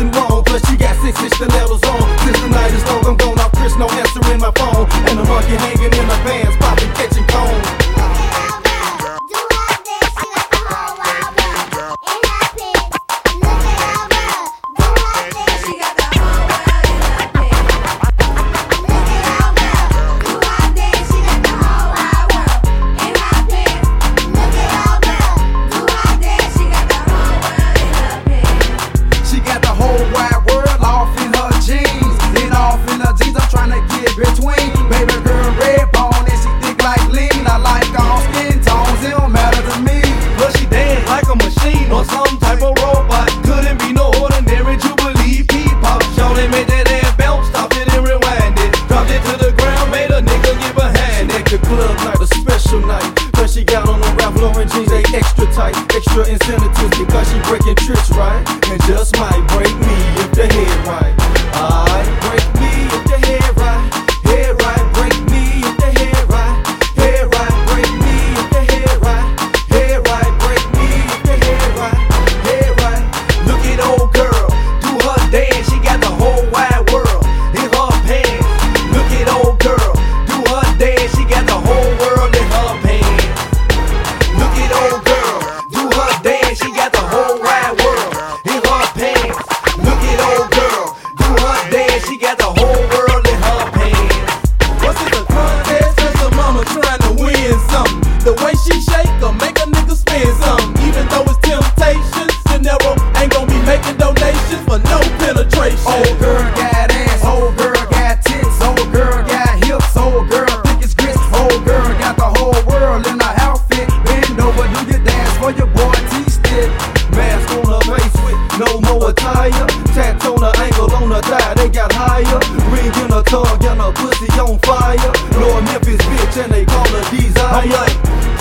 nothing wrong. Plus she got 6-inch stilettos on. Since the night is long, I'm gone off Chris, no answering my phone. And the monkey hanging in my pants, popping, catching cones. She got on them Ralph Lauren jeans, they extra tight, extra incentive because she breaking tricks right, and just might break me if the head right. Alright, break me if the head right, head right, break me if the head right, head right, break me if the head right, head right, break me if the head right, head right. Look at old girl, do her dance, she got the whole wide world in her pants. Look at old girl, do her dance, she got the whole world in her pants. She got the whole wide world in her pants. Look at old girl, do her dance. She got the whole world in her pants. What's it a contest? Cause the mama trying to win something. The way she shake her make a nigga spend something. Even though it's temptation, De Niro ain't gon' be making donations for no penetration. Old girl got ass, old girl got tits, old girl got hips, old girl thick as grits. Old girl got the whole world in her outfit. Bend over, do your dance for your boy. Mask on her face with no more attire. Tattoo on her ankle, on her thigh, they got higher. Ring in her tongue, got her pussy on fire. Lord Memphis bitch and they call her Desire. I'm like